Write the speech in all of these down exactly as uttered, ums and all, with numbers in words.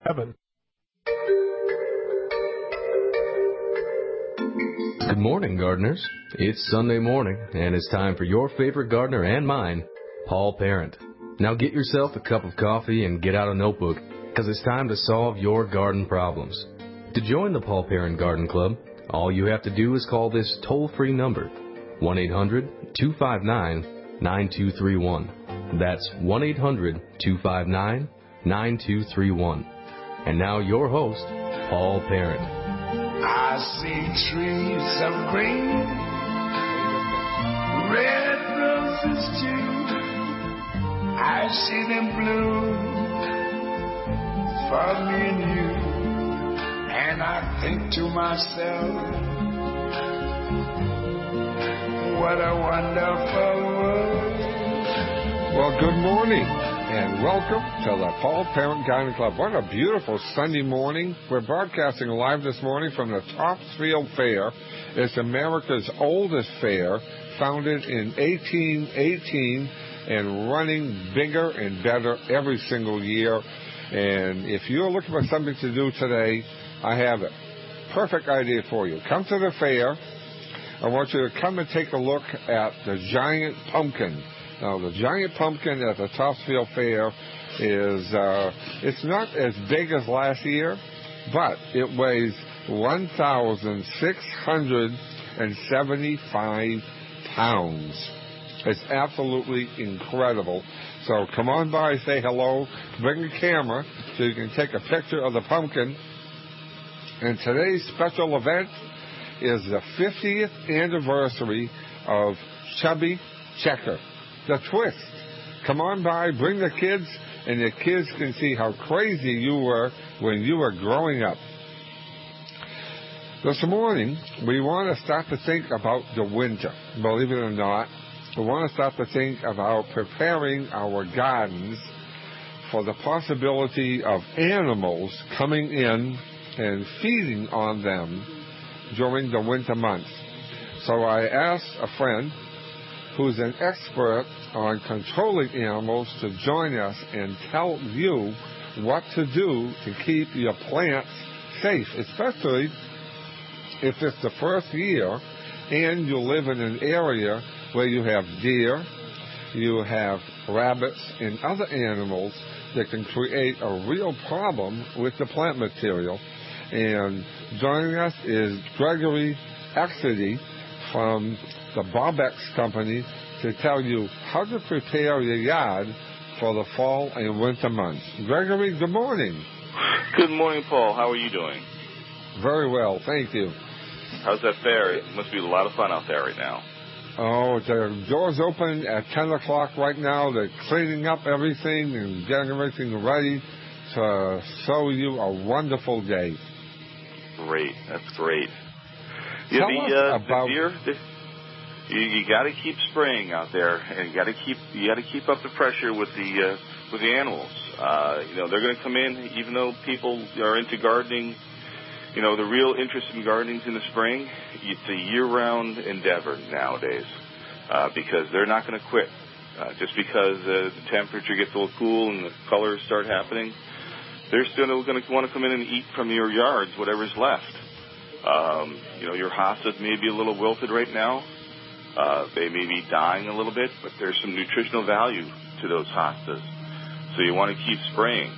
heaven. Good morning, gardeners. It's Sunday morning, and it's time for your favorite gardener and mine, Paul Parent. Now get yourself a cup of coffee and get out a notebook, because it's time to solve your garden problems. To join the Paul Parent Garden Club, all you have to do is call this toll-free number, one eight hundred two five nine nine two three one. That's one eight hundred two five nine nine two three one. And now your host, Paul Parent. I see trees of green, red roses too. I see them bloom for me and you. And I think to myself, what a wonderful world. Well, good morning, and welcome to the Paul Parent Garden Club. What a beautiful Sunday morning. We're broadcasting live this morning from the Topsfield Fair. It's America's oldest fair, founded in eighteen eighteen and running bigger and better every single year. And if you're looking for something to do today, I have a perfect idea for you. Come to the fair. I want you to come and take a look at the giant pumpkin. Now, the giant pumpkin at the Topsfield Fair is, uh, it's not as big as last year, but it weighs one thousand six hundred seventy-five pounds. It's absolutely incredible. So come on by, say hello, bring a camera so you can take a picture of the pumpkin. And today's special event is the fiftieth anniversary of Chubby Checker, the twist. Come on by, bring the kids, and the kids can see how crazy you were when you were growing up. This morning, we want to start to think about the winter. Believe it or not, we want to start to think about preparing our gardens for the possibility of animals coming in and feeding on them during the winter months. So I asked a friend who's an expert on controlling animals to join us and tell you what to do to keep your plants safe, especially if it's the first year and you live in an area where you have deer, you have rabbits, and other animals that can create a real problem with the plant material. And joining us is Gregory Exidy from the Bobex Company to tell you how to prepare your yard for the fall and winter months. Gregory, good morning. Good morning, Paul. How are you doing? Very well, thank you. How's that fair? It must be a lot of fun out there right now. Oh, the door's open at ten o'clock right now. They're cleaning up everything and getting everything ready to show you a wonderful day. Great, that's great. Yeah, Tell the, us uh, about the deer, the, you, you got to keep spraying out there, and you got to keep you got to keep up the pressure with the uh, with the animals. Uh, you know, they're going to come in, even though people are into gardening. You know, the real interest in gardening is in the spring. It's a year-round endeavor nowadays uh, because they're not going to quit. Uh, just because uh, the temperature gets a little cool and the colors start happening, they're still going to want to come in and eat from your yards whatever's left. Um, you know, your hostas may be a little wilted right now. Uh, they may be dying a little bit, but there's some nutritional value to those hostas. So you want to keep spraying.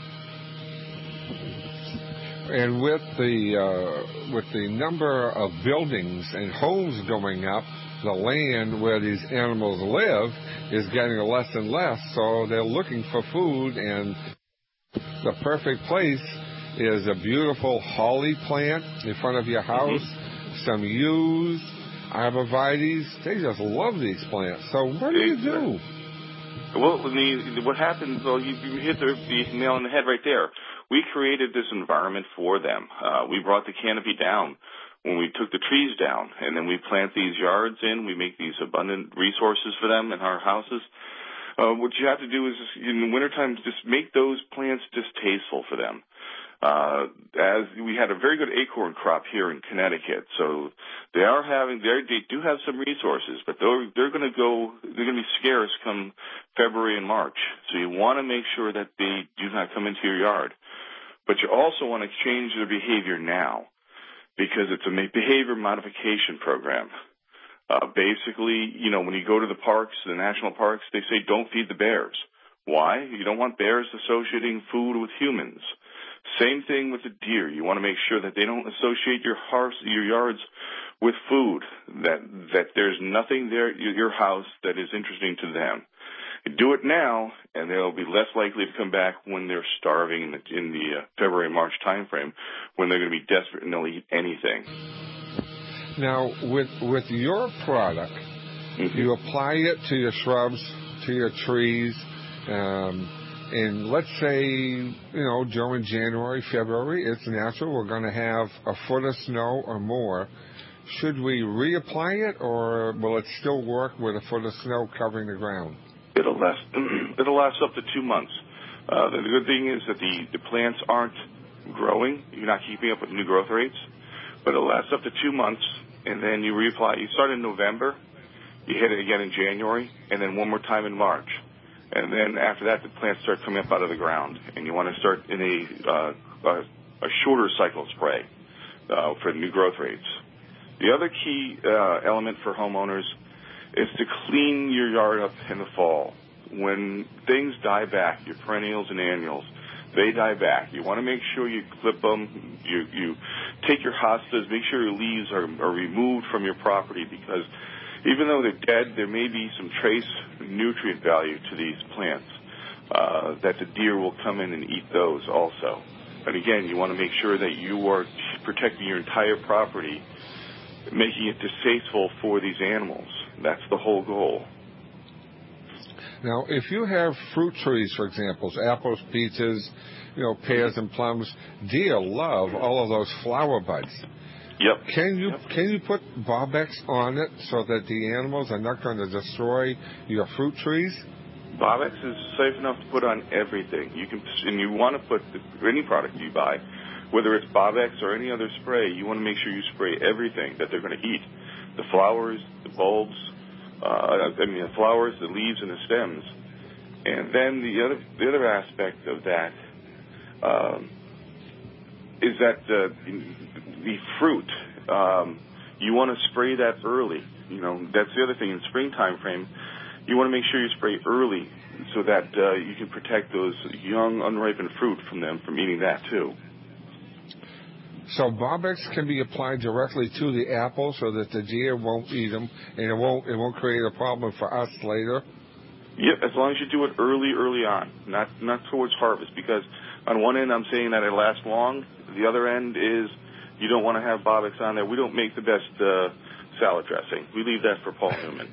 And with the uh, with the number of buildings and homes going up, the land where these animals live is getting less and less. So they're looking for food, and the perfect place is a beautiful holly plant in front of your house, mm-hmm. some yews, arborvitaes. They just love these plants. So what do you do? Well, the, what happens, well, you, you hit the, the nail on the head right there. We created this environment for them. Uh, we brought the canopy down when we took the trees down, and then we plant these yards in. We make these abundant resources for them in our houses. Uh, what you have to do is, in the wintertime, just make those plants distasteful for them. Uh, as we had a very good acorn crop here in Connecticut, so they are having, they do have some resources, but they're, they're going to go, they're going to be scarce come February and March. So you want to make sure that they do not come into your yard. But you also want to change their behavior now because it's a behavior modification program. Uh, basically, you know, when you go to the parks, the national parks, they say don't feed the bears. Why? You don't want bears associating food with humans. Same thing with the deer. You want to make sure that they don't associate your house, your yards with food, that that there's nothing there at your house that is interesting to them. You do it now, and they'll be less likely to come back when they're starving in the, in the uh, February, March time frame, when they're going to be desperate and they'll eat anything. Now, with with your product, mm-hmm. you apply it to your shrubs, to your trees, um, and let's say, you know, during January, February, it's natural. We're going to have a foot of snow or more. Should we reapply it, or will it still work with a foot of snow covering the ground? It'll last. It'll last up to two months. Uh, the good thing is that the, the plants aren't growing. You're not keeping up with new growth rates. But it'll last up to two months, and then you reapply. You start in November, you hit it again in January, and then one more time in March. And then after that, the plants start coming up out of the ground, and you want to start in a, uh, a, a shorter cycle spray uh, for new growth rates. The other key uh, element for homeowners is to clean your yard up in the fall. When things die back, your perennials and annuals, they die back. You want to make sure you clip them, you, you take your hostas, make sure your leaves are, are removed from your property, because even though they're dead, there may be some trace nutrient value to these plants uh, that the deer will come in and eat those also. And again, you want to make sure that you are protecting your entire property, making it distasteful for these animals. That's the whole goal. Now, if you have fruit trees, for example, apples, peaches, you know, pears and plums, deer love all of those flower buds. Yep. Can you yep. can you put Bob-X on it so that the animals are not going to destroy your fruit trees? Bob-X is safe enough to put on everything. You can, and you want to put the, any product you buy, whether it's Bob-X or any other spray, you want to make sure you spray everything that they're going to eat. The flowers, the bulbs, uh, I mean the flowers, the leaves, and the stems. And then the other the other aspect of that um, is that uh, the fruit. Um, you want to spray that early. You know, that's the other thing. In springtime frame, you want to make sure you spray early so that uh, you can protect those young, unripened fruit from them from eating that too. So Bob-X can be applied directly to the apple so that the deer won't eat them, and it won't it won't create a problem for us later. Yep, as long as you do it early, early on, not not towards harvest. Because on one end, I'm saying that it lasts long. The other end is you don't want to have Bob-X on there. We don't make the best uh, salad dressing. We leave that for Paul Newman.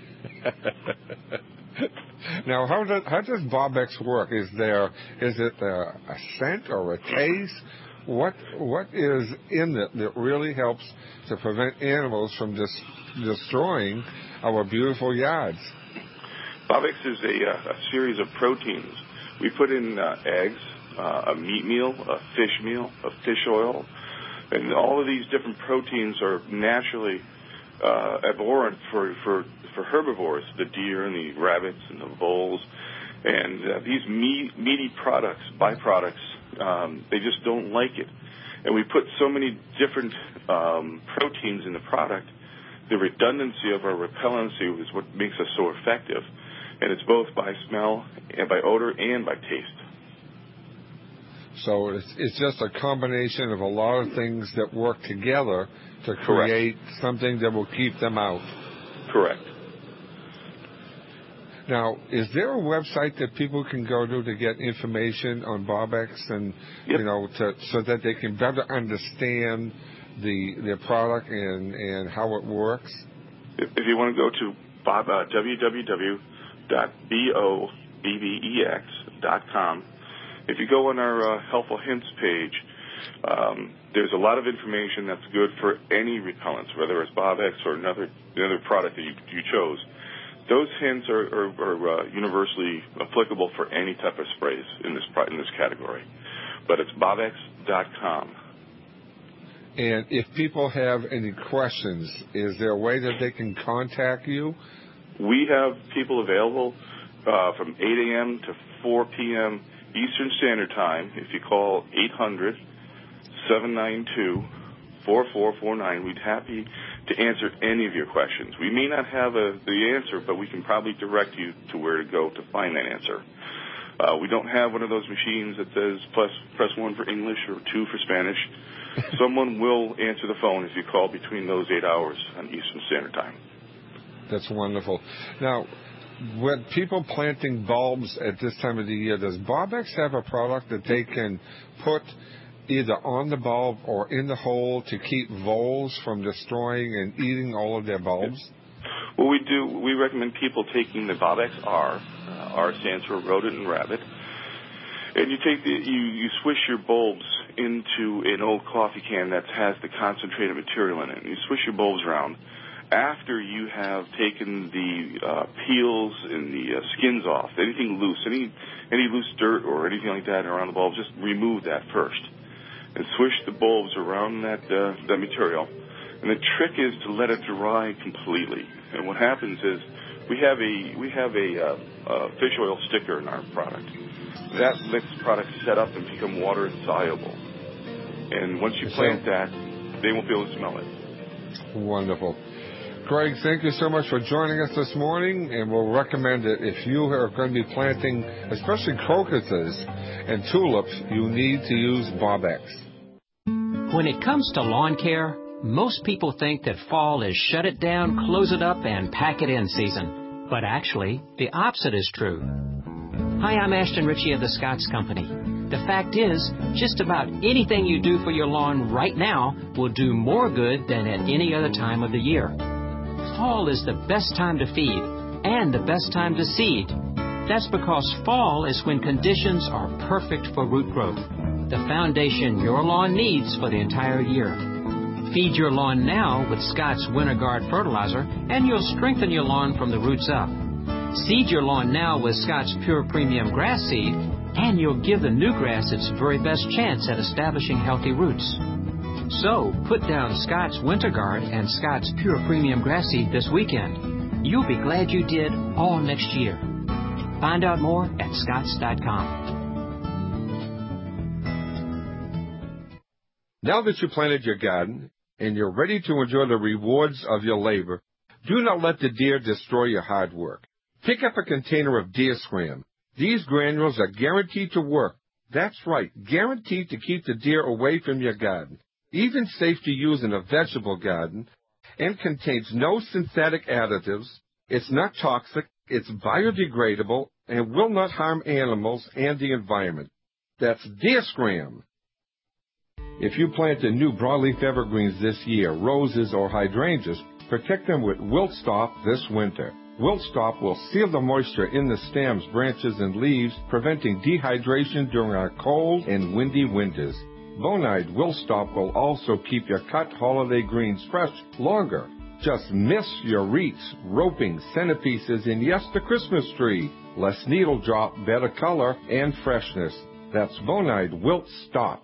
Now, how does how does Bob-X work? Is there is it a, a scent or a taste? What what is in it that really helps to prevent animals from dis- destroying our beautiful yards? Bob-X is a, a series of proteins. We put in uh, eggs, uh, a meat meal, a fish meal, a fish oil, and all of these different proteins are naturally uh, abhorrent for, for, for herbivores, the deer and the rabbits and the voles. And uh, these meat, meaty products, byproducts, um, they just don't like it. And we put so many different um, proteins in the product, the redundancy of our repellency is what makes us so effective. And it's both by smell and by odor and by taste. So it's, it's just a combination of a lot of things that work together to create Correct. something that will keep them out. Correct. Now, is there a website that people can go to to get information on Bob-X and yep. you know to, so that they can better understand the their product and, and how it works? If, if you want to go to Bob, uh, w w w dot bobbex dot com, if you go on our uh, Helpful Hints page, um, there's a lot of information that's good for any repellents, whether it's Bob-X or another another product that you, you chose. Those hints are, are, are uh, universally applicable for any type of sprays in this in this category. But it's bobbex dot com. And if people have any questions, is there a way that they can contact you? We have people available uh, from eight a.m. to four p.m. Eastern Standard Time. If you call eight hundred, seven nine two, four four four nine, we'd happy to answer any of your questions. We may not have a, the answer, but we can probably direct you to where to go to find that answer. Uh, we don't have one of those machines that says plus, press one for English or two for Spanish. Someone will answer the phone if you call between those eight hours on Eastern Standard Time. That's wonderful. Now, with people planting bulbs at this time of the year, does Bobbex have a product that they can put either on the bulb or in the hole to keep voles from destroying and eating all of their bulbs? Well, we do. We recommend people taking the Bobbex R. Uh, R stands for rodent and rabbit. And you take the you, you swish your bulbs into an old coffee can that has the concentrated material in it. And you swish your bulbs around. After you have taken the uh, peels and the uh, skins off, anything loose, any any loose dirt or anything like that around the bulbs, just remove that first. And swish the bulbs around that uh, that material. And the trick is to let it dry completely. And what happens is we have a we have a, uh, a fish oil sticker in our product. That lets products set up and become water insoluble. And once you plant that, they won't be able to smell it. Wonderful. Greg, thank you so much for joining us this morning, and we'll recommend that if you are going to be planting, especially crocuses and tulips, you need to use Bobbex. When it comes to lawn care, most people think that fall is shut it down, close it up, and pack it in season. But actually, the opposite is true. Hi, I'm Ashton Ritchie of the Scotts Company. The fact is, just about anything you do for your lawn right now will do more good than at any other time of the year. Fall is the best time to feed and the best time to seed. That's because fall is when conditions are perfect for root growth, the foundation your lawn needs for the entire year. Feed your lawn now with Scotts Winter Guard fertilizer, and you'll strengthen your lawn from the roots up. Seed your lawn now with Scotts Pure Premium Grass Seed, and you'll give the new grass its very best chance at establishing healthy roots. So, put down Scotts Winter Guard and Scotts Pure Premium Grass Seed this weekend. You'll be glad you did all next year. Find out more at scotts dot com. Now that you planted your garden and you're ready to enjoy the rewards of your labor, do not let the deer destroy your hard work. Pick up a container of Deer Scram. These granules are guaranteed to work. That's right, guaranteed to keep the deer away from your garden. Even safe to use in a vegetable garden, and contains no synthetic additives. It's not toxic, it's biodegradable, and will not harm animals and the environment. That's Deer Scram. If you planted new broadleaf evergreens this year, roses or hydrangeas, protect them with Wilt Stop this winter. Wilt Stop will seal the moisture in the stems, branches, and leaves, preventing dehydration during our cold and windy winters. Bonide Wilt Stop will also keep your cut holiday greens fresh longer. Just miss your wreaths, roping, centerpieces, and yes, the Christmas tree. Less needle drop, better color, and freshness. That's Bonide Wilt Stop.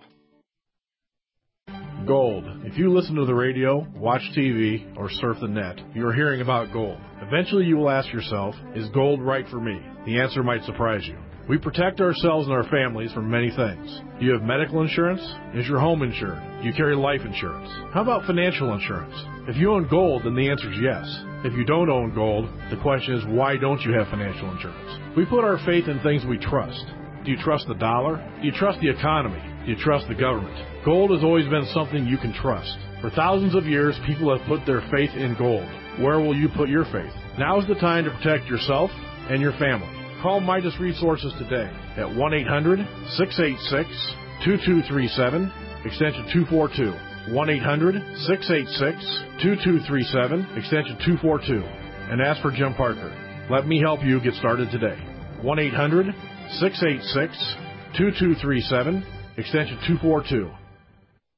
Gold. If you listen to the radio, watch T V, or surf the net, you are hearing about gold. Eventually you will ask yourself, is gold right for me? The answer might surprise you. We protect ourselves and our families from many things. Do you have medical insurance? Is your home insured? Do you carry life insurance? How about financial insurance? If you own gold, then the answer is yes. If you don't own gold, the question is, why don't you have financial insurance? We put our faith in things we trust. Do you trust the dollar? Do you trust the economy? Do you trust the government? Gold has always been something you can trust. For thousands of years, people have put their faith in gold. Where will you put your faith? Now is the time to protect yourself and your family. Call Midas Resources today at one eight hundred, six eight six, two two three seven, extension two four two. one eight hundred, six eight six, two two three seven, extension two four two. And ask for Jim Parker. Let me help you get started today. one eight hundred, six eight six, two two three seven, extension two four two.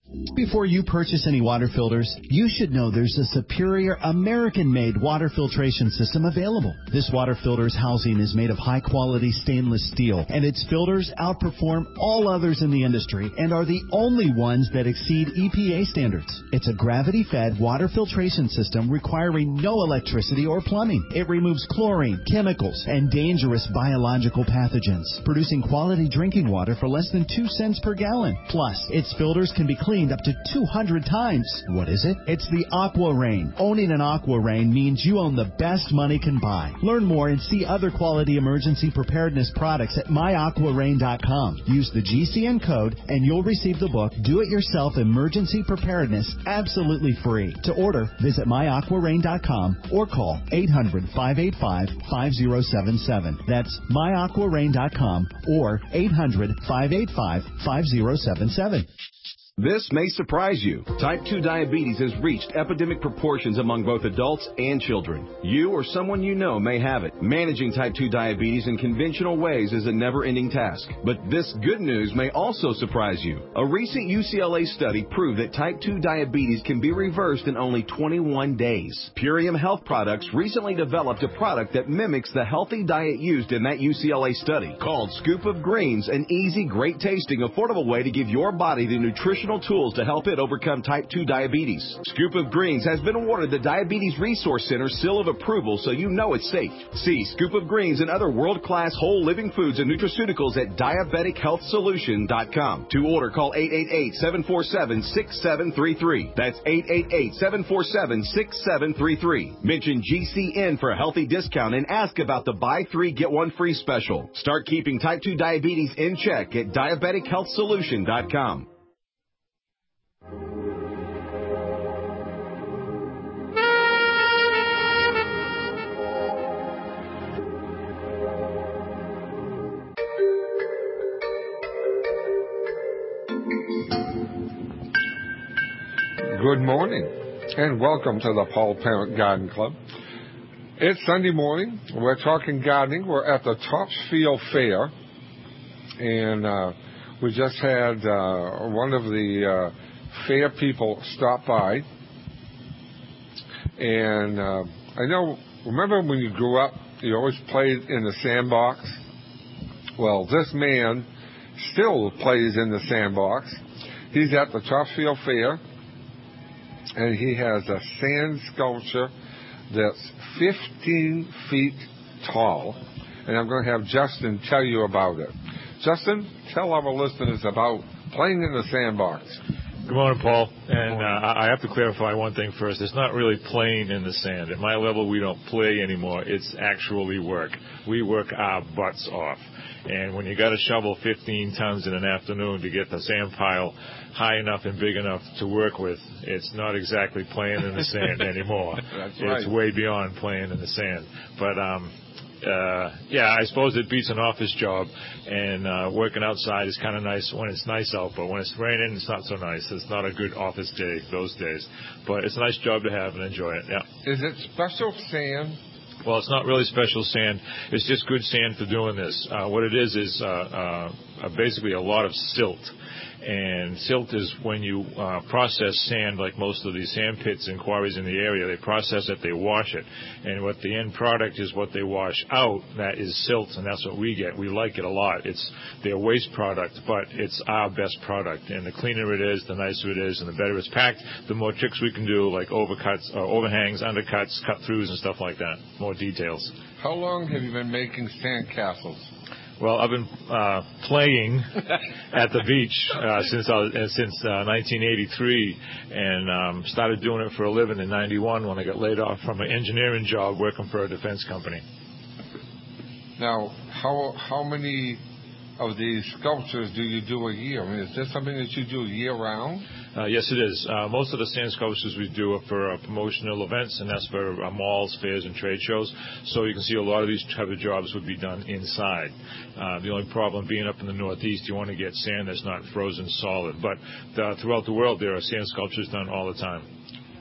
Before you purchase any water filters, you should know there's a superior American-made water filtration system available. This water filter's housing is made of high-quality stainless steel, and its filters outperform all others in the industry and are the only ones that exceed E P A standards. It's a gravity-fed water filtration system requiring no electricity or plumbing. It removes chlorine, chemicals, and dangerous biological pathogens, producing quality drinking water for less than two cents per gallon. Plus, its filters can be cleaned up to two hundred times. What is it? It's the Aqua Rain. Owning an Aqua Rain means you own the best money can buy. Learn more and see other quality emergency preparedness products at my aqua rain dot com. Use the G C N code and you'll receive the book Do It Yourself Emergency Preparedness absolutely free. To order, visit my aqua rain dot com or call eight hundred, five eight five, five zero seven seven. That's my aqua rain dot com or eight hundred, five eight five, five zero seven seven. This may surprise you. Type two diabetes has reached epidemic proportions among both adults and children. You or someone you know may have it. Managing type two diabetes in conventional ways is a never-ending task. But this good news may also surprise you. A recent U C L A study proved that type two diabetes can be reversed in only twenty-one days. Purium Health Products recently developed a product that mimics the healthy diet used in that U C L A study. Called Scoop of Greens, an easy, great-tasting, affordable way to give your body the nutritional tools to help it overcome type two diabetes. Scoop of Greens has been awarded the Diabetes Resource Center seal of approval, so you know it's safe. See Scoop of Greens and other world-class whole living foods and nutraceuticals at diabetic health solution dot com. To order, call eight eight eight, seven four seven, six seven three three. That's eight eight eight, seven four seven, six seven three three. Mention G C N for a healthy discount and ask about the buy three, get one free special. Start keeping type two diabetes in check at diabetic health solution dot com. Good morning, and welcome to the Paul Parent Garden Club. It's Sunday morning. We're talking gardening. We're at the Topsfield Fair, and uh, we just had uh, one of the uh, fair people stop by. And uh, I know, remember when you grew up, you always played in the sandbox? Well, this man still plays in the sandbox. He's at the Topsfield Fair, and he has a sand sculpture that's fifteen feet tall. And I'm going to have Justin tell you about it. Justin, tell our listeners about playing in the sandbox. Good morning, Paul. And uh, I have to clarify one thing first. It's not really playing in the sand. At my level, we don't play anymore. It's actually work. We work our butts off. And when you got to shovel fifteen tons in an afternoon to get the sand pile high enough and big enough to work with, it's not exactly playing in the sand anymore. That's right. It's way beyond playing in the sand. But, um, uh, yeah, I suppose it beats an office job. And uh, working outside is kind of nice when it's nice out. But when it's raining, it's not so nice. It's not a good office day those days. But it's a nice job to have and enjoy it, yeah. Is it special sand? Well, it's not really special sand. It's just good sand for doing this. Uh, what it is is uh, uh, basically a lot of silt. And silt is when you uh, process sand, like most of these sand pits and quarries in the area, they process it, they wash it. And what the end product is what they wash out, that is silt, and that's what we get. We like it a lot. It's their waste product, but it's our best product. And the cleaner it is, the nicer it is, and the better it's packed, the more tricks we can do, like overcuts, or overhangs, undercuts, cut-throughs, and stuff like that. More details. How long have you been making sand castles? Well, I've been uh, playing at the beach uh, since I was, uh, since uh, nineteen eighty-three, and um, started doing it for a living in ninety-one when I got laid off from an engineering job working for a defense company. Now, how how many of these sculptures do you do a year? I mean, is this something that you do year-round? Uh, yes, it is. Uh, most of the sand sculptures we do are for uh, promotional events, and that's for uh, malls, fairs, and trade shows. So you can see a lot of these type of jobs would be done inside. Uh, the only problem being up in the Northeast, you want to get sand that's not frozen solid. But uh, throughout the world, there are sand sculptures done all the time.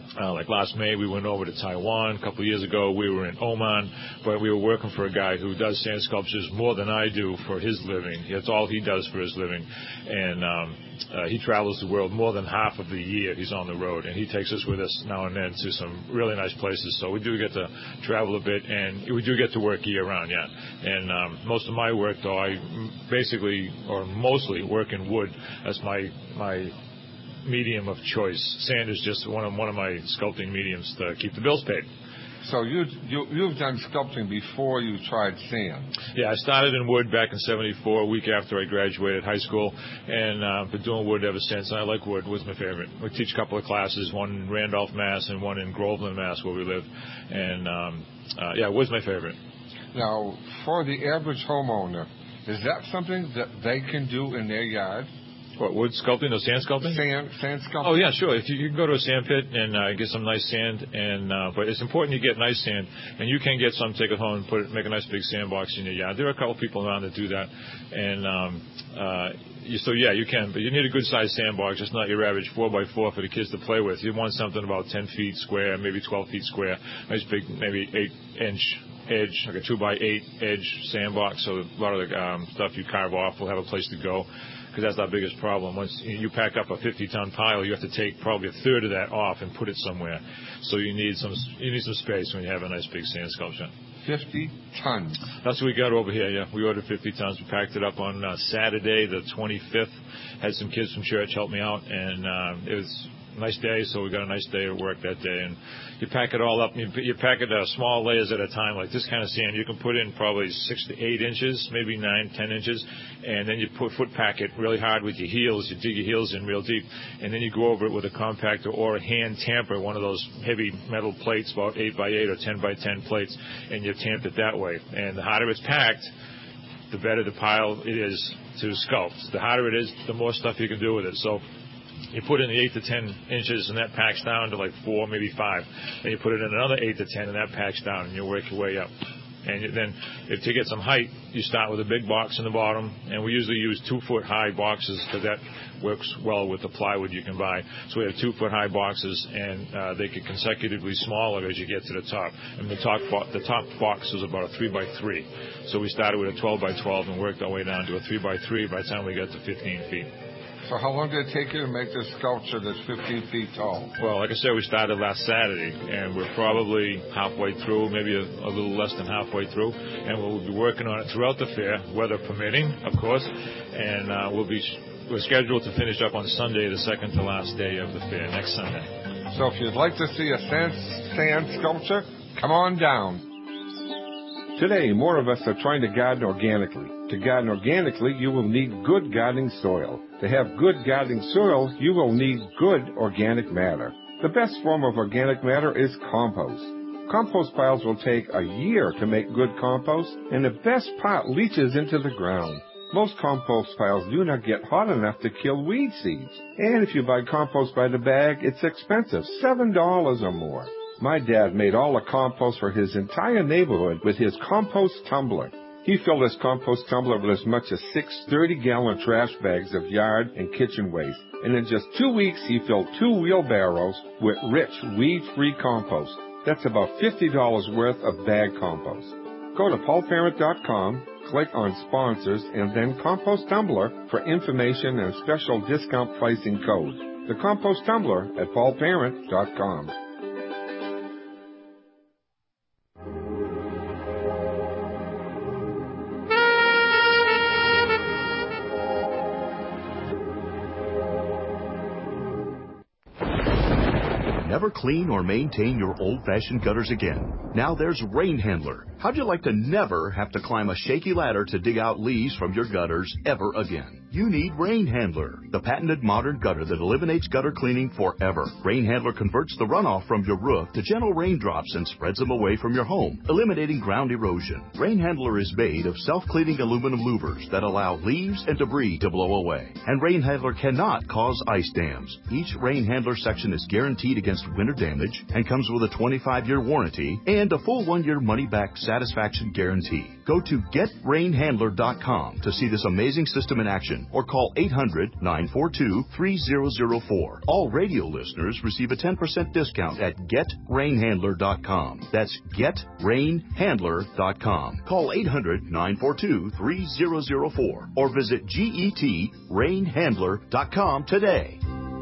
Uh, like last May, we went over to Taiwan. A couple of years ago, we were in Oman, but we were working for a guy who does sand sculptures more than I do for his living. That's all he does for his living. And um, uh, he travels the world more than half of the year he's on the road, and he takes us with us now and then to some really nice places. So we do get to travel a bit, and we do get to work year-round, yeah. And um, most of my work, though, I basically or mostly work in wood. That's my my medium of choice. Sand is just one of one of my sculpting mediums to keep the bills paid. So you, you you've done sculpting before you tried sand? Yeah, I started in wood back in seventy-four, a week after I graduated high school, and uh, been doing wood ever since. I like wood. Wood's my favorite. We teach a couple of classes, one in Randolph, Mass, and one in Groveland, Mass, where we live. And um, uh, yeah, wood's my favorite. Now, for the average homeowner, is that something that they can do in their yard? What, wood sculpting or sand sculpting? Sand, sand sculpting. Oh, yeah, sure. If you, you can go to a sand pit and uh, get some nice sand, and uh, but it's important you get nice sand, and you can get some, take it home, and put it, make a nice big sandbox in your yard. There are a couple of people around that do that, and um, uh, you, so yeah, you can, but you need a good-sized sandbox. It's not your average four by four for the kids to play with. You want something about ten feet square, maybe twelve feet square, nice big, maybe eight inch edge, like a two by eight edge sandbox. So a lot of the um, stuff you carve off will have a place to go. Because that's our biggest problem. Once you pack up a fifty-ton pile, you have to take probably a third of that off and put it somewhere. So you need some you need some space when you have a nice big sand sculpture. fifty tons. That's what we got over here. Yeah, we ordered fifty tons. We packed it up on uh, Saturday, the twenty-fifth. Had some kids from church help me out, and uh, it was a nice day. So we got a nice day at work that day, and you pack it all up. You, you pack it uh, small layers at a time, like this kind of sand. You can put in probably six to eight inches, maybe nine, ten inches, and then you put foot pack it really hard with your heels. You dig your heels in real deep, and then you go over it with a compactor or a hand tamper, one of those heavy metal plates, about eight by eight or ten by ten plates, and you tamp it that way. And the harder it's packed, the better the pile it is to sculpt. The harder it is, the more stuff you can do with it. So you put in the eight to ten inches, and that packs down to like four, maybe five. And you put it in another eight to ten, and that packs down, and you work your way up. And then if to get some height, you start with a big box in the bottom, and we usually use two-foot-high boxes because that works well with the plywood you can buy. So we have two-foot-high boxes, and uh, they get consecutively smaller as you get to the top. And the top, bo- the top box is about a three by three. So we started with a twelve by twelve and worked our way down to a three by three by the time we got to fifteen feet. So how long did it take you to make this sculpture that's fifteen feet tall? Well, like I said, we started last Saturday, and we're probably halfway through, maybe a, a little less than halfway through, and we'll be working on it throughout the fair, weather permitting, of course, and uh, we'll be we're scheduled to finish up on Sunday, the second to last day of the fair, next Sunday. So if you'd like to see a sand, sand sculpture, come on down. Today, more of us are trying to garden organically. To garden organically, you will need good gardening soil. To have good gardening soil, you will need good organic matter. The best form of organic matter is compost. Compost piles will take a year to make good compost, and the best part leaches into the ground. Most compost piles do not get hot enough to kill weed seeds. And if you buy compost by the bag, it's expensive, seven dollars or more. My dad made all the compost for his entire neighborhood with his compost tumbler. He filled his compost tumbler with as much as six thirty-gallon trash bags of yard and kitchen waste. And in just two weeks, he filled two wheelbarrows with rich, weed-free compost. That's about fifty dollars worth of bag compost. Go to paul parent dot com, click on Sponsors, and then Compost Tumbler for information and special discount pricing code. The Compost Tumbler at paul parent dot com. Never clean or maintain your old-fashioned gutters again. Now there's Rain Handler. How'd you like to never have to climb a shaky ladder to dig out leaves from your gutters ever again? You need Rain Handler, the patented modern gutter that eliminates gutter cleaning forever. Rain Handler converts the runoff from your roof to gentle raindrops and spreads them away from your home, eliminating ground erosion. Rain Handler is made of self-cleaning aluminum louvers that allow leaves and debris to blow away. And Rain Handler cannot cause ice dams. Each Rain Handler section is guaranteed against winter damage and comes with a twenty-five year warranty and a full one year money-back satisfaction guarantee. Go to get rain handler dot com to see this amazing system in action. information or call eight hundred, nine four two, three zero zero four. All radio listeners receive a ten percent discount at get rain handler dot com. That's get rain handler dot com. Call eight hundred, nine four two, three zero zero four or visit get rain handler dot com today.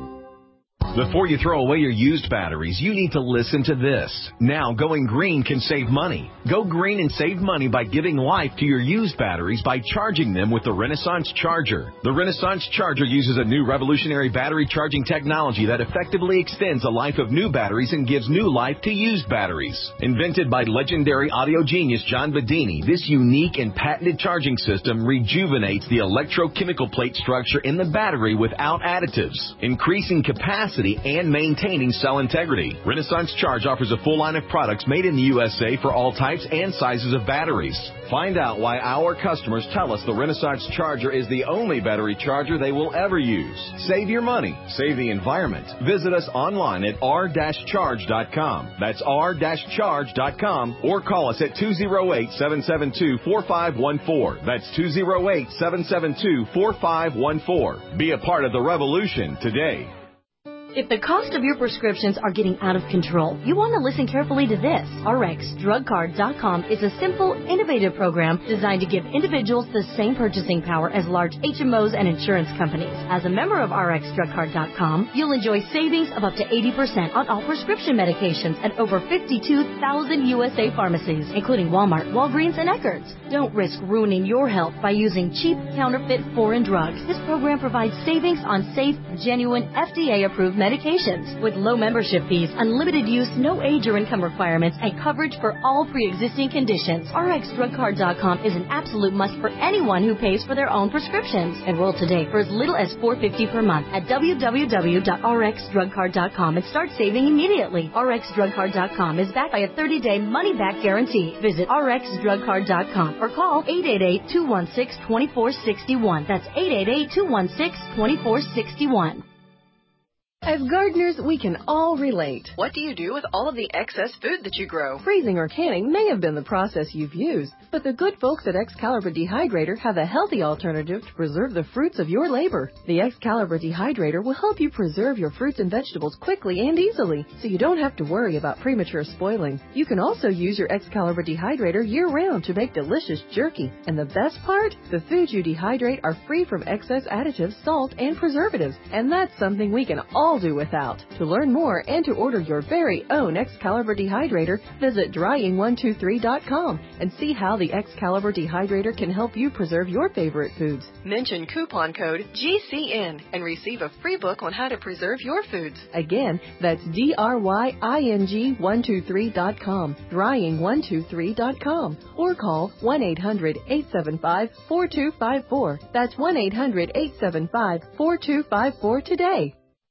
Before you throw away your used batteries, you need to listen to this. Now, going green can save money. Go green and save money by giving life to your used batteries by charging them with the Renaissance Charger. The Renaissance Charger uses a new revolutionary battery charging technology that effectively extends the life of new batteries and gives new life to used batteries. Invented by legendary audio genius John Bedini, this unique and patented charging system rejuvenates the electrochemical plate structure in the battery without additives, increasing capacity and maintaining cell integrity. Renaissance Charge offers a full line of products made in the U S A for all types and sizes of batteries. Find out why our customers tell us the Renaissance Charger is the only battery charger they will ever use. Save your money. Save the environment. Visit us online at r dash charge dot com. That's r dash charge dot com or call us at two oh eight, seven seven two, four five one four. That's two oh eight, seven seven two, four five one four. Be a part of the revolution today. If the cost of your prescriptions are getting out of control, you want to listen carefully to this. R X drug card dot com is a simple, innovative program designed to give individuals the same purchasing power as large H M Os and insurance companies. As a member of R X drug card dot com, you'll enjoy savings of up to eighty percent on all prescription medications at over fifty-two thousand U S A pharmacies, including Walmart, Walgreens, and Eckerd's. Don't risk ruining your health by using cheap, counterfeit, foreign drugs. This program provides savings on safe, genuine, F D A-approved medications. With low membership fees, unlimited use, no age or income requirements, and coverage for all pre-existing conditions, R X drug card dot com is an absolute must for anyone who pays for their own prescriptions. Enroll today for as little as four dollars and fifty cents per month at w w w dot r x drug card dot com and start saving immediately. R X drug card dot com is backed by a thirty-day money-back guarantee. Visit r x drug card dot com or call eight eight eight, two one six, two four six one. That's eight eight eight, two one six, two four six one. As gardeners, we can all relate. What do you do with all of the excess food that you grow? Freezing or canning may have been the process you've used, but the good folks at Excalibur Dehydrator have a healthy alternative to preserve the fruits of your labor. The Excalibur Dehydrator will help you preserve your fruits and vegetables quickly and easily, so you don't have to worry about premature spoiling. You can also use your Excalibur Dehydrator year-round to make delicious jerky. And the best part? The foods you dehydrate are free from excess additives, salt, and preservatives, and that's something we can all do without. To learn more and to order your very own Excalibur Dehydrator, visit drying one two three dot com and see how the Excalibur Dehydrator can help you preserve your favorite foods. Mention coupon code G C N and receive a free book on how to preserve your foods. Again, that's D R Y I N G one two three dot com, drying one two three dot com, or call one eight hundred, eight seven five, four two five four. That's one eight hundred, eight seven five, four two five four today.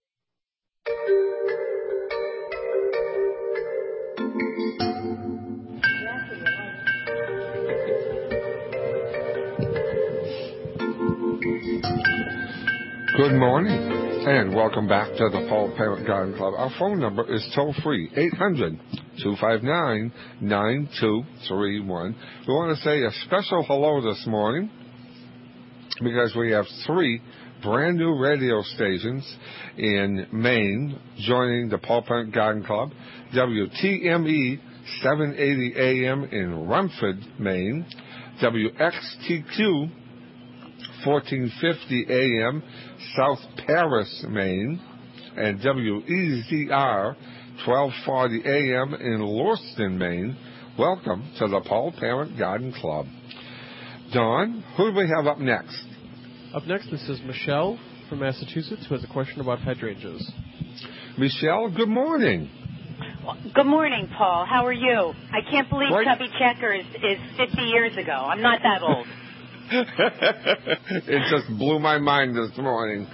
Good morning, and welcome back to the Paul Parent Garden Club. Our phone number is toll-free, eight hundred, two five nine, nine two three one. We want to say a special hello this morning because we have three brand new radio stations in Maine joining the Paul Parent Garden Club. W T M E seven eighty A M in Rumford, Maine. W X T Q fourteen fifty A M South Paris, Maine. And W E Z R twelve forty A M in Lauriston, Maine. Welcome to the Paul Parent Garden Club. Don, who do we have up next? Up next, this is Michelle from Massachusetts, who has a question about hydrangeas. Michelle, good morning. Good morning, Paul. How are you? I can't believe right. Chubby Checker is, is fifty years ago. I'm not that old. It just blew my mind this morning.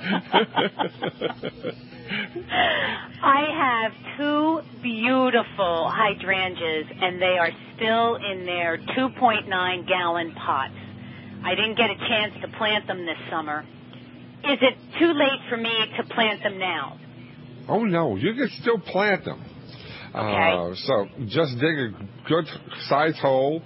I have two beautiful hydrangeas, and they are still in their two point nine gallon pots. I didn't get a chance to plant them this summer. Is it too late for me to plant them now? Oh, no. You can still plant them. Okay. Uh, so just dig a good size hole,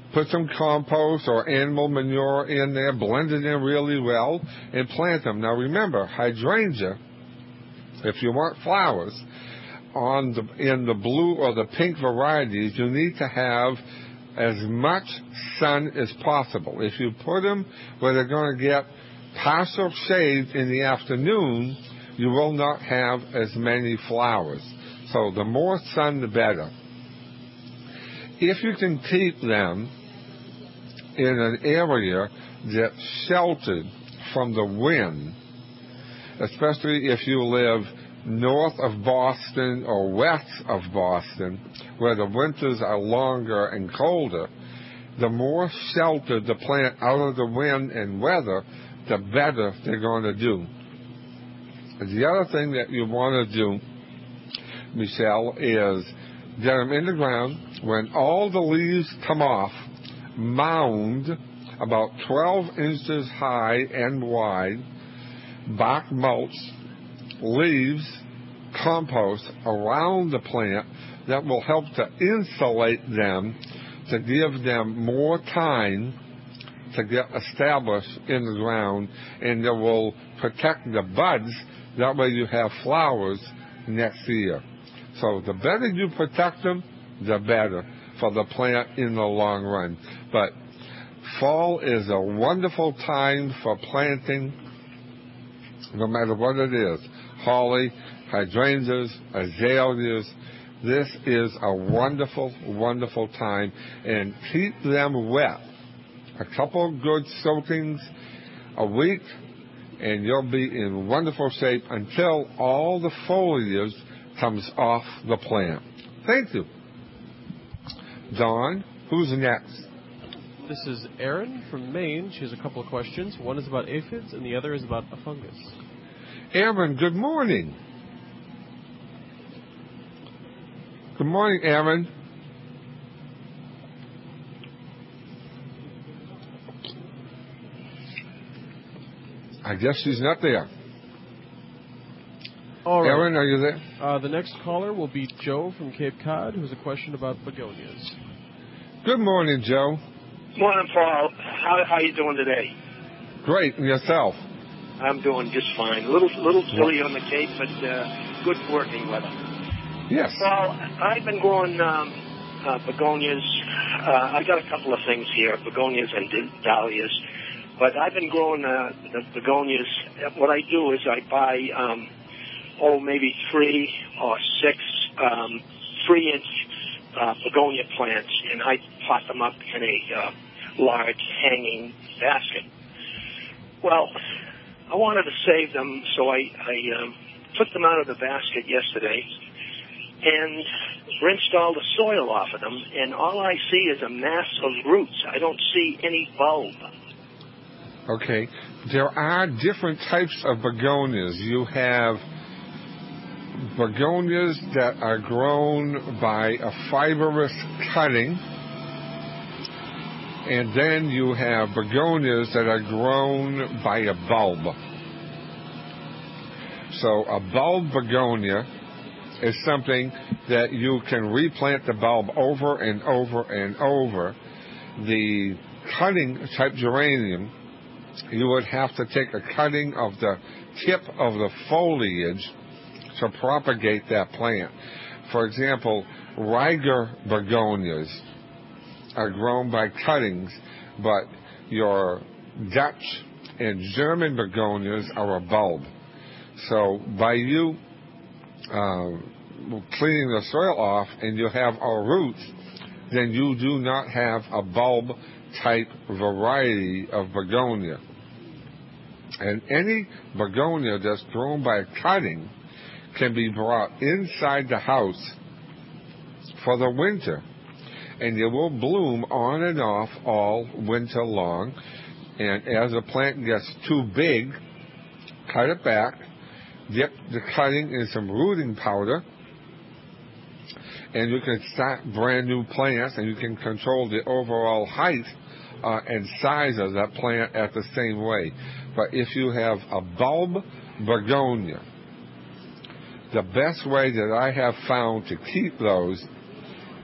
put some compost or animal manure in there, blend it in really well, and plant them. Now remember, hydrangea, if you want flowers, on the, in the blue or the pink varieties, you need to have as much sun as possible. If you put them where they're going to get partial shade in the afternoon, you will not have as many flowers. So the more sun, the better. If you can keep them in an area that's sheltered from the wind, especially if you live north of Boston or west of Boston, where the winters are longer and colder, the more sheltered the plant out of the wind and weather, the better they're going to do. The other thing that you want to do, Michelle, is get them in the ground. When all the leaves come off, mound about twelve inches high and wide, bark mulch, leaves, compost around the plant that will help to insulate them, to give them more time to get established in the ground, and that will protect the buds. That way you have flowers next year. So the better you protect them, the better for the plant in the long run. But fall is a wonderful time for planting, no matter what it is. Holly, hydrangeas, azaleas. This is a wonderful, wonderful time. And keep them wet. A couple of good soakings a week, and you'll be in wonderful shape until all the foliage comes off the plant. Thank you. Dawn, who's next? This is Erin from Maine. She has a couple of questions. One is about aphids, and the other is about a fungus. Erin, good morning. Good morning, Erin. I guess she's not there. All right. Erin, are you there? Uh, the next caller will be Joe from Cape Cod, who has a question about begonias. Good morning, Joe. Morning, Paul. How how you doing today? Great, and yourself? I'm doing just fine. A little little chilly on the Cape, but uh, good working weather. Yes. Well, I've been growing um, uh, begonias. Uh, I got a couple of things here, begonias and dahlias. But I've been growing uh, the begonias. What I do is I buy, um, oh, maybe three or six um, three-inch uh, begonia plants, and I pot them up in a uh, large hanging basket. Well, I wanted to save them, so I, I um, took them out of the basket yesterday and rinsed all the soil off of them, and all I see is a mass of roots. I don't see any bulb. Okay. There are different types of begonias. You have begonias that are grown by a fibrous cutting, and then you have begonias that are grown by a bulb. So a bulb begonia is something that you can replant the bulb over and over and over. The cutting type geranium, you would have to take a cutting of the tip of the foliage to propagate that plant. For example, Riger begonias are grown by cuttings, but your Dutch and German begonias are a bulb. So by you uh, cleaning the soil off and you have our roots, then you do not have a bulb type variety of begonia. And any begonia that's grown by cutting can be brought inside the house for the winter, and it will bloom on and off all winter long. And as a plant gets too big, cut it back, dip the cutting in some rooting powder, and you can start brand new plants, and you can control the overall height uh, and size of that plant at the same way. But if you have a bulb begonia, the best way that I have found to keep those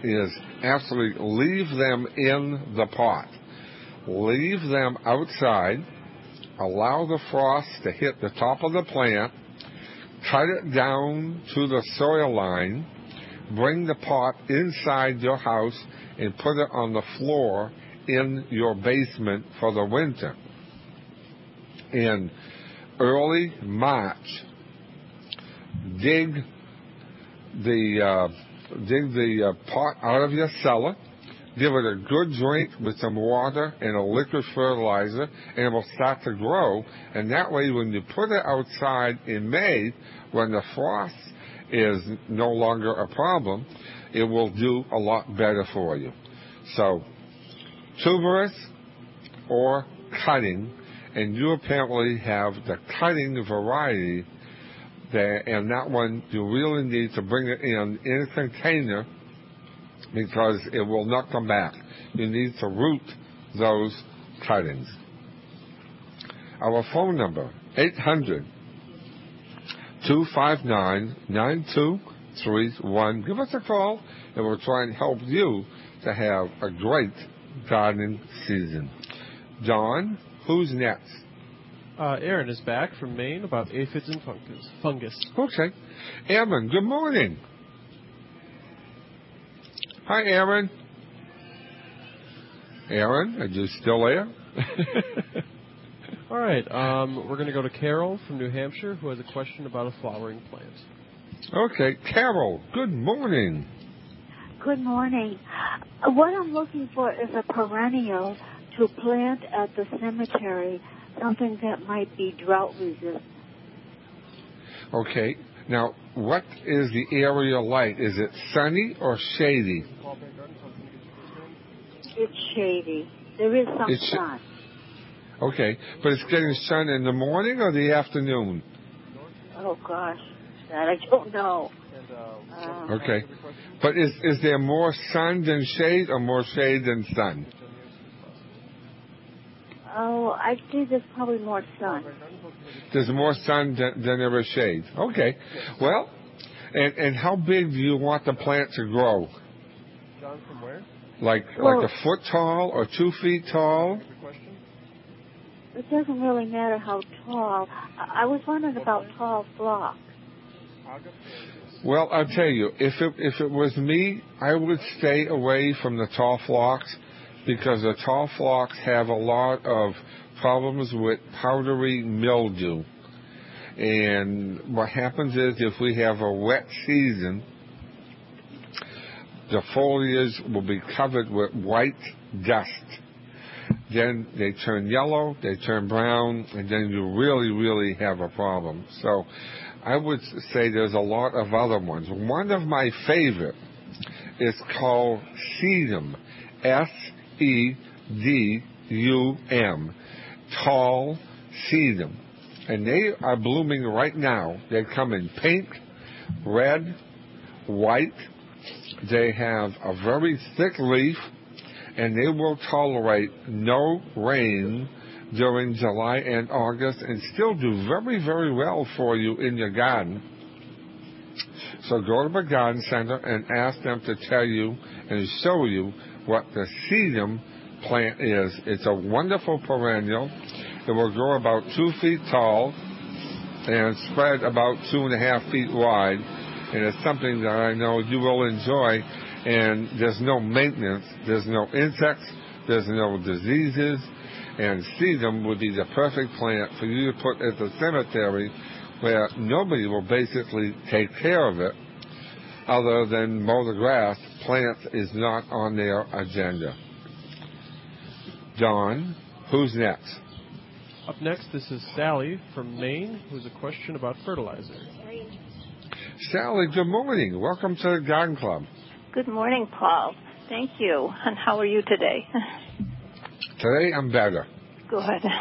is absolutely leave them in the pot. Leave them outside. Allow the frost to hit the top of the plant. Cut it down to the soil line. Bring the pot inside your house and put it on the floor in your basement for the winter. In early March, dig the uh, dig the uh, pot out of your cellar. Give it a good drink with some water and a liquid fertilizer, and it will start to grow. And that way, when you put it outside in May, when the frost is no longer a problem, it will do a lot better for you. So, tuberous or cutting, and you apparently have the cutting variety there, and that one you really need to bring it in in a container because it will not come back. You need to root those cuttings. Our phone number, eight hundred, two five nine, nine two three one. Give us a call, and we'll try and help you to have a great gardening season. John, who's next? Uh, Aaron is back from Maine about aphids and fungus. fungus. Okay. Aaron, good morning. Hi, Aaron. Aaron, are you still there? All right. Um, we're going to go to Carol from New Hampshire, who has a question about a flowering plant. Okay. Carol, good morning. Good morning. What I'm looking for is a perennial to plant at the cemetery, something that might be drought resistant. Okay. Now, what is the area like? Is it sunny or shady? It's shady. There is some it's sun. Sh- okay. But it's getting sun in the morning or the afternoon? Oh, gosh. That I don't know. Um, okay. But is is there more sun than shade or more shade than sun? Oh, I think there's probably more sun. There's more sun than, than there is shade. Okay. Well, and, and how big do you want the plant to grow? John, from where? Like well, like a foot tall or two feet tall? It doesn't really matter how tall. I, I was wondering about tall phlox. Well, I'll tell you, if it if it was me, I would stay away from the tall phlox because the tall phlox have a lot of problems with powdery mildew. And what happens is if we have a wet season, the foliage will be covered with white dust. Then they turn yellow, they turn brown, and then you really, really have a problem. So I would say there's a lot of other ones. One of my favorite is called sedum, S E D U M, tall sedum. And they are blooming right now. They come in pink, red, white. They have a very thick leaf, and they will tolerate no rain during July and August and still do very, very well for you in your garden. So go to the garden center and ask them to tell you and show you what the sedum plant is. It's a wonderful perennial. It will grow about two feet tall and spread about two and a half feet wide. And it's something that I know you will enjoy. And there's no maintenance. There's no insects. There's no diseases. And sedum would be the perfect plant for you to put at the cemetery where nobody will basically take care of it other than mow the grass. Plants is not on their agenda. Don, who's next? Up next, this is Sally from Maine, who has a question about fertilizer. Sally, good morning. Welcome to the Garden Club. Good morning, Paul. Thank you. And how are you today? Today I'm better. Good.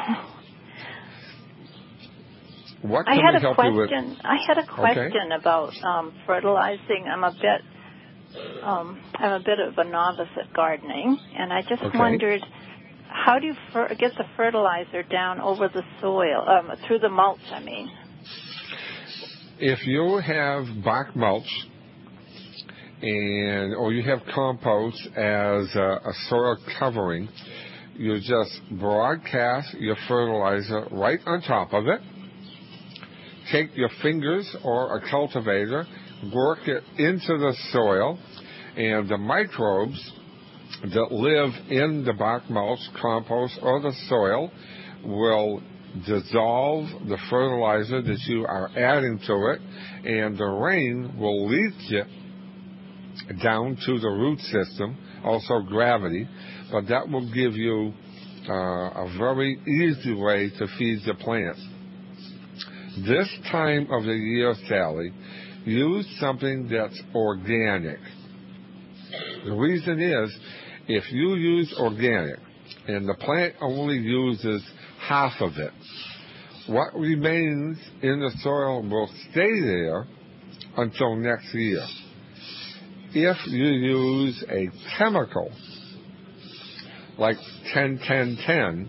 What I can had we a help question. you with? I had a question okay. about um, fertilizing. I'm a bit, um, I'm a bit of a novice at gardening, and I just okay. wondered, how do you fer- get the fertilizer down over the soil, um, through the mulch? I mean, if you have bark mulch and or you have compost as a, a soil covering, you just broadcast your fertilizer right on top of it. Take your fingers or a cultivator, work it into the soil, and the microbes that live in the bark mulch, compost, or the soil will dissolve the fertilizer that you are adding to it, and the rain will leach it down to the root system, also gravity, but that will give you uh, a very easy way to feed the plants. This time of the year, Sally, use something that's organic. The reason is, if you use organic and the plant only uses half of it, what remains in the soil will stay there until next year. If you use a chemical like ten ten ten,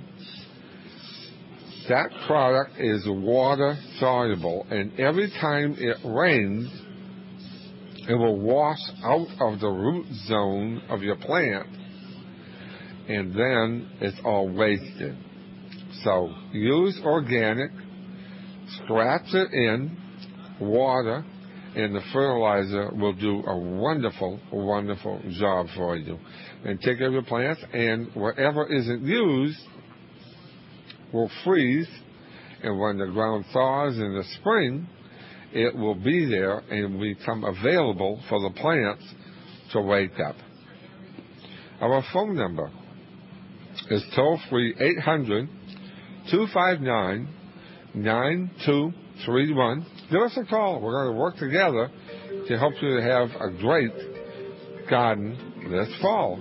that product is water soluble, and every time it rains, it will wash out of the root zone of your plant, and then it's all wasted. So use organic, scratch it in, water, and the fertilizer will do a wonderful, wonderful job for you. And take care of your plants, and whatever isn't used will freeze, and when the ground thaws in the spring, it will be there and become available for the plants to wake up. Our phone number is toll-free eight hundred, two five nine, nine two three one. Give us a call. We're going to work together to help you to have a great garden this fall.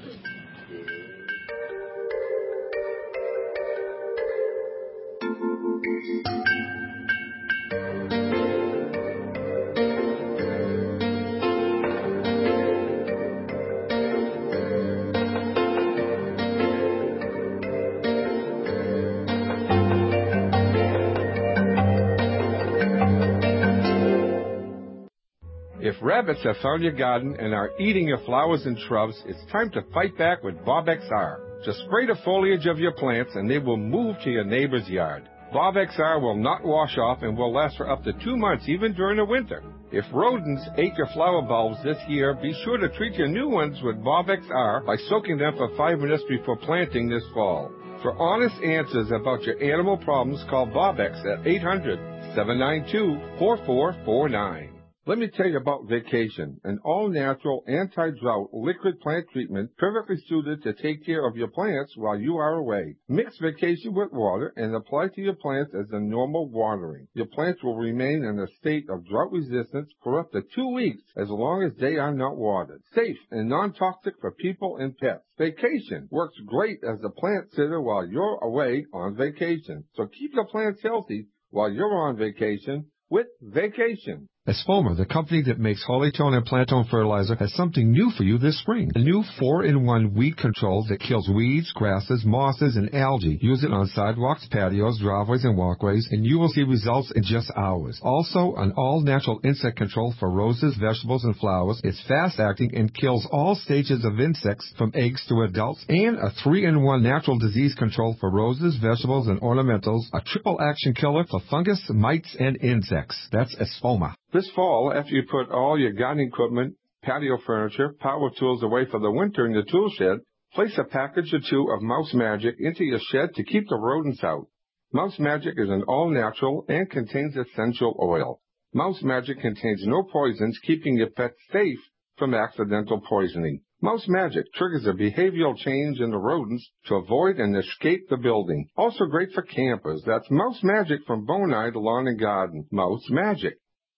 If rabbits have found your garden and are eating your flowers and shrubs, it's time to fight back with Bob X R. Just spray the foliage of your plants and they will move to your neighbor's yard. Bob X R will not wash off and will last for up to two months, even during the winter. If rodents ate your flower bulbs this year, be sure to treat your new ones with Bob X R by soaking them for five minutes before planting this fall. For honest answers about your animal problems, call Bob X at eight hundred, seven nine two, four four four nine. Let me tell you about Vacation, an all-natural, anti-drought liquid plant treatment perfectly suited to take care of your plants while you are away. Mix Vacation with water and apply to your plants as a normal watering. Your plants will remain in a state of drought resistance for up to two weeks as long as they are not watered. Safe and non-toxic for people and pets. Vacation works great as a plant sitter while you're away on vacation. So keep your plants healthy while you're on vacation with Vacation. Espoma, the company that makes Hollytone and Plantone fertilizer, has something new for you this spring. A new four in one weed control that kills weeds, grasses, mosses, and algae. Use it on sidewalks, patios, driveways, and walkways, and you will see results in just hours. Also, an all-natural insect control for roses, vegetables, and flowers. It's fast-acting and kills all stages of insects from eggs to adults. And a three in one natural disease control for roses, vegetables, and ornamentals. A triple action killer for fungus, mites, and insects. That's Espoma. This fall, after you put all your gardening equipment, patio furniture, power tools away for the winter in the tool shed, place a package or two of Mouse Magic into your shed to keep the rodents out. Mouse Magic is an all-natural and contains essential oil. Mouse Magic contains no poisons, keeping your pets safe from accidental poisoning. Mouse Magic triggers a behavioral change in the rodents to avoid and escape the building. Also great for campers. That's Mouse Magic from Bonide Lawn and Garden. Mouse Magic.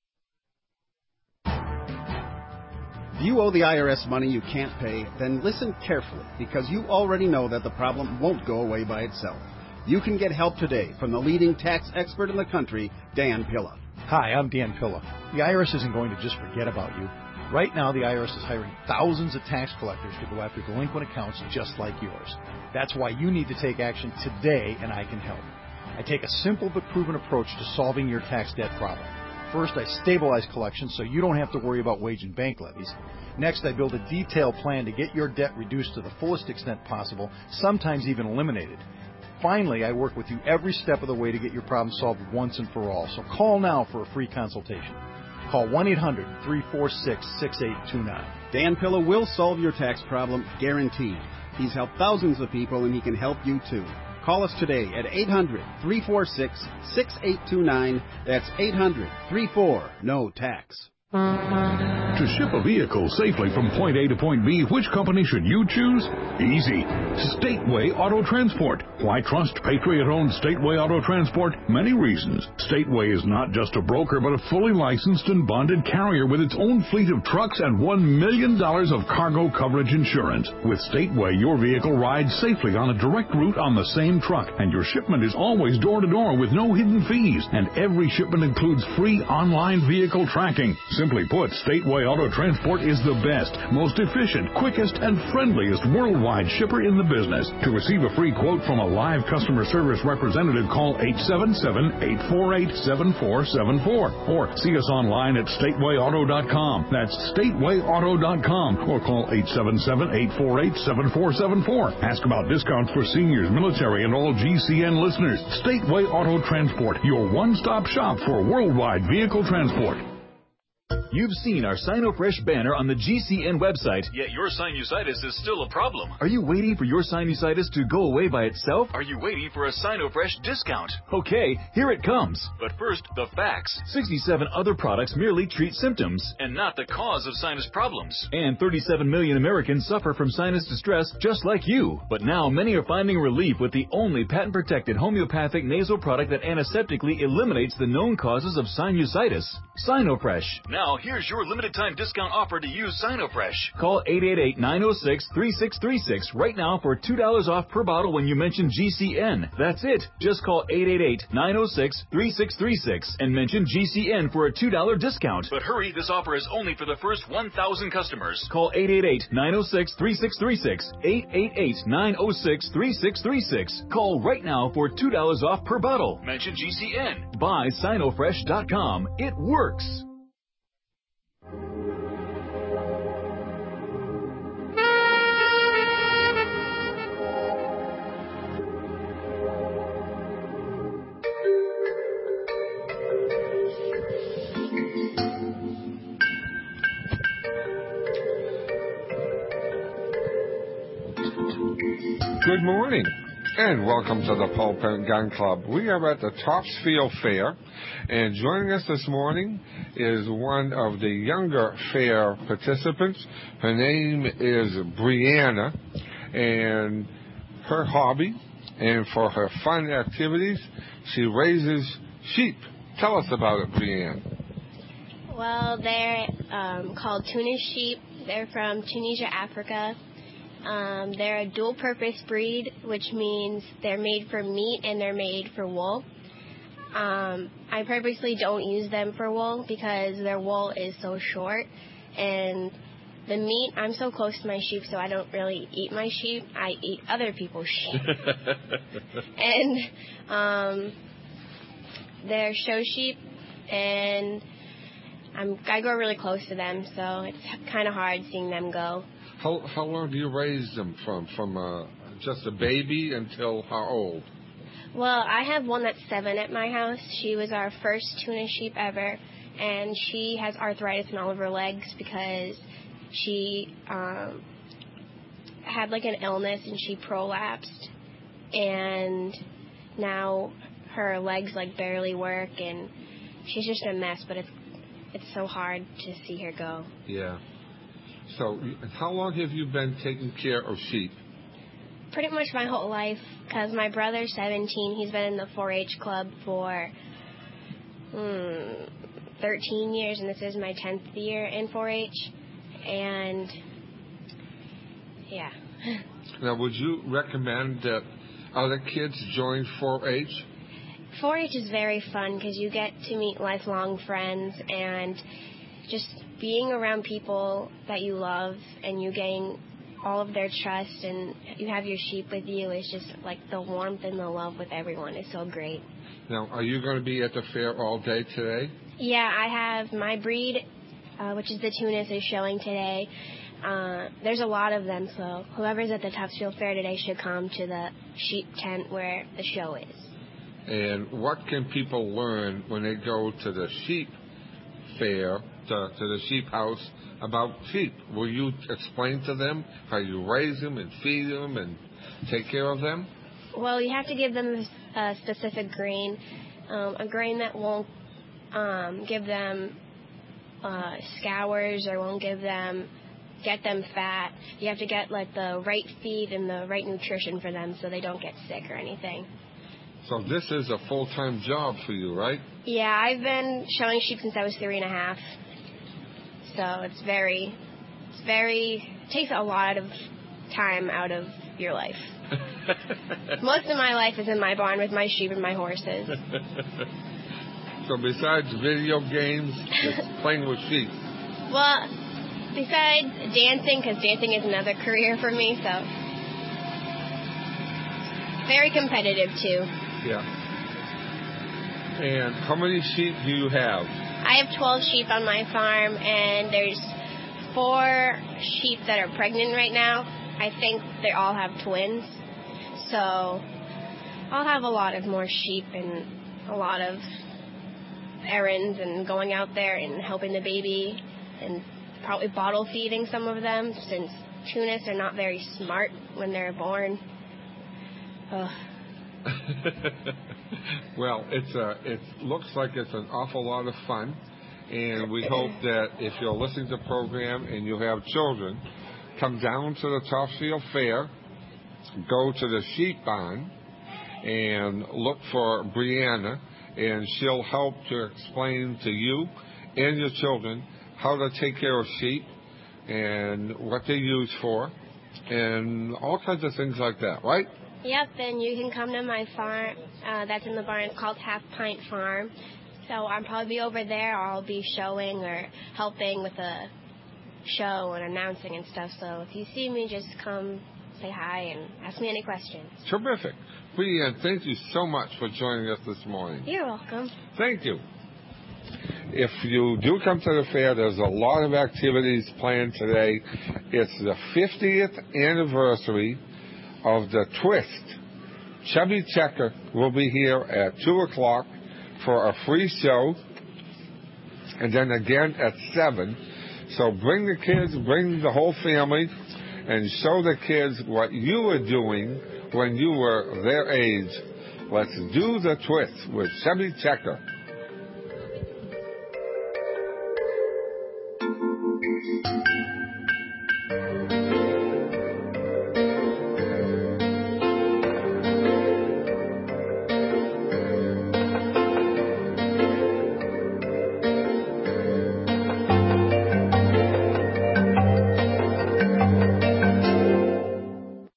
If you owe the I R S money you can't pay, then listen carefully, because you already know that the problem won't go away by itself. You can get help today from the leading tax expert in the country, Dan Pilla. Hi, I'm Dan Pilla. The I R S isn't going to just forget about you. Right now, the I R S is hiring thousands of tax collectors to go after delinquent accounts just like yours. That's why you need to take action today, and I can help. I take a simple but proven approach to solving your tax debt problem. First, I stabilize collections so you don't have to worry about wage and bank levies. Next, I build a detailed plan to get your debt reduced to the fullest extent possible, sometimes even eliminated. Finally, I work with you every step of the way to get your problem solved once and for all. So call now for a free consultation. Call one eight hundred, three four six, six eight two nine. Dan Pilla will solve your tax problem, guaranteed. He's helped thousands of people, and he can help you too. Call us today at eight hundred, three four six, six eight two nine. That's eight hundred, three four, N O tax. To ship a vehicle safely from point A to point B, which company should you choose? Easy. Stateway Auto Transport. Why trust Patriot-owned Stateway Auto Transport? Many reasons. Stateway is not just a broker, but a fully licensed and bonded carrier with its own fleet of trucks and one million dollars of cargo coverage insurance. With Stateway, your vehicle rides safely on a direct route on the same truck, and your shipment is always door-to-door with no hidden fees, and every shipment includes free online vehicle tracking. Simply put, Stateway Auto Transport is the best, most efficient, quickest, and friendliest worldwide shipper in the business. To receive a free quote from a live customer service representative, call eight seven seven, eight four eight, seven four seven four or see us online at stateway auto dot com. That's stateway auto dot com, or call eight seven seven, eight four eight, seven four seven four. Ask about discounts for seniors, military, and all G C N listeners. Stateway Auto Transport, your one-stop shop for worldwide vehicle transport. You've seen our SinoFresh banner on the G C N website, yet your sinusitis is still a problem. Are you waiting for your sinusitis to go away by itself? Are you waiting for a SinoFresh discount? Okay, here it comes. But first, the facts. sixty-seven other products merely treat symptoms and not the cause of sinus problems. And thirty-seven million Americans suffer from sinus distress just like you. But now many are finding relief with the only patent-protected homeopathic nasal product that antiseptically eliminates the known causes of sinusitis. SinoFresh. Now, here's your limited time discount offer to use SinoFresh. Call eight eight eight, nine oh six, three six three six right now for two dollars off per bottle when you mention G C N. That's it. Just call eight eight eight, nine oh six, three six three six and mention G C N for a two dollars discount. But hurry, this offer is only for the first one thousand customers. Call eight eight eight, nine oh six, three six three six, eight eight eight, nine oh six, three six three six. Call right now for two dollars off per bottle. Mention G C N. Buy Sinofresh dot com. It works. Good morning, and welcome to the Paul Parent Gun Club. We are at the Topsfield Fair, and joining us this morning is one of the younger fair participants. Her name is Brianna, and her hobby, and for her fun activities, she raises sheep. Tell us about it, Brianna. Well, they're um, called Tunis sheep. They're from Tunisia, Africa. Um, they're a dual-purpose breed, which means they're made for meat and they're made for wool. Um, I purposely don't use them for wool because their wool is so short, and the meat, I'm so close to my sheep, so I don't really eat my sheep. I eat other people's sheep. And um, they're show sheep, and I'm, I grow really close to them, so it's kind of hard seeing them go. How how long do you raise them from? From uh, just a baby until how old? Well, I have one that's seven at my house. She was our first tuna sheep ever, and she has arthritis in all of her legs because she um, had like an illness and she prolapsed, and now her legs like barely work, and she's just a mess. But it's it's so hard to see her go. Yeah. So, how long have you been taking care of sheep? Pretty much my whole life, because my brother's seventeen. He's been in the four H club for hmm, thirteen years, and this is my tenth year in four H. And, yeah. Now, would you recommend that other kids join four H? four H is very fun because you get to meet lifelong friends, and just being around people that you love and you gain all of their trust and you have your sheep with you is just like the warmth and the love with everyone is so great. Now, are you going to be at the fair all day today? Yeah, I have my breed, uh, which is the Tunis, is showing today. Uh, there's a lot of them, so whoever's at the Topsfield Fair today should come to the sheep tent where the show is. And what can people learn when they go to the sheep fair, to, to the sheep house, about sheep? Will you explain to them how you raise them and feed them and take care of them? Well, you have to give them a specific grain, um, a grain that won't um, give them uh, scours or won't give them, get them fat. You have to get like the right feed and the right nutrition for them so they don't get sick or anything. So this is a full-time job for you, right? Yeah, I've been showing sheep since I was three and a half. So it's very, it's very, it takes a lot of time out of your life. Most of my life is in my barn with my sheep and my horses. So besides video games, it's playing with sheep. Well, besides dancing, because dancing is another career for me, so very competitive too. Yeah. And how many sheep do you have? I have twelve sheep on my farm, and there's four sheep that are pregnant right now. I think they all have twins. So I'll have a lot of more sheep and a lot of errands and going out there and helping the baby and probably bottle feeding some of them, since Tunis are not very smart when they're born. Ugh. Well, it's a, it looks like it's an awful lot of fun, and we hope that if you're listening to the program and you have children, come down to the Topsfield Fair, go to the sheep barn, and look for Brianna, and she'll help to explain to you and your children how to take care of sheep and what they're used for, and all kinds of things like that, right? Yep, and you can come to my farm uh, that's in the barn. It's called Half Pint Farm. So I'll probably be over there, or I'll be showing or helping with a show and announcing and stuff. So if you see me, just come say hi and ask me any questions. Terrific. Brianne, thank you so much for joining us this morning. You're welcome. Thank you. If you do come to the fair, there's a lot of activities planned today. It's the fiftieth anniversary of the Twist. Chubby Checker will be here at two o'clock for a free show, and then again at seven. So bring the kids, bring the whole family, and show the kids what you were doing when you were their age. Let's do the Twist with Chubby Checker.